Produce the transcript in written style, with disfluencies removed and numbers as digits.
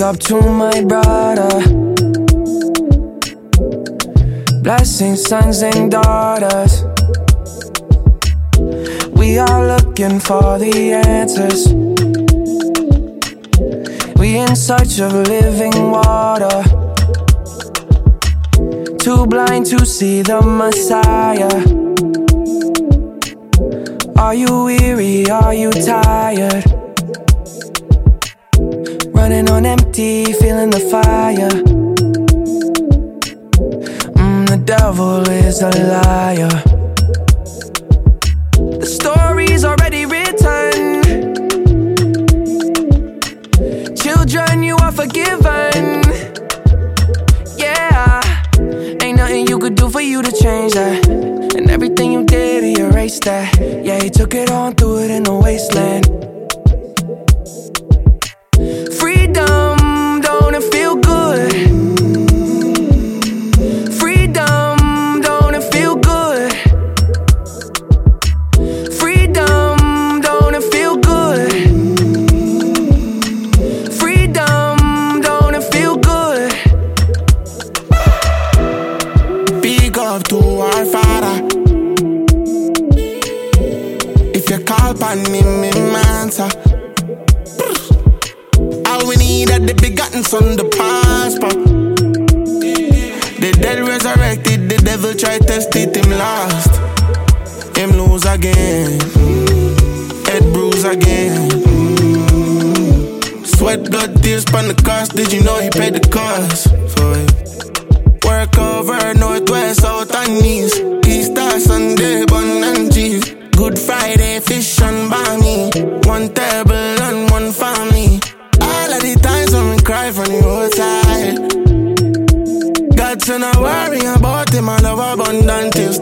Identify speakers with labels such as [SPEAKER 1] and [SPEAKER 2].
[SPEAKER 1] up to my brother. Blessing sons and daughters. We are looking for the answers. We in search of living water. Too blind to see the Messiah. Are you weary? Are you tired? Running on empty, feeling the fire. The devil is a liar. The story's already written. Children, you are forgiven. Yeah, ain't nothing you could do for you to change that. And everything you did, he erased that. Yeah, he took it on, threw it in the wasteland. Freedom, don't it feel good? Freedom, don't it feel good? Freedom, don't it feel good? Freedom, don't it feel good?
[SPEAKER 2] Big up to our Father. If you call upon him, him answer. All we need are the begotten son, the prosper. The dead resurrected, the devil tried test it, him lost. Him lose again, head bruise again. Sweat, blood, tears upon the cross. Did you know he paid the cost for it? Work over north, west, south and east. Easter, Sunday, bun and cheese. Good Friday, fish and barmy. One table and one family. All of the times when we cry from the roadside. God said not worry about him, I love abundant.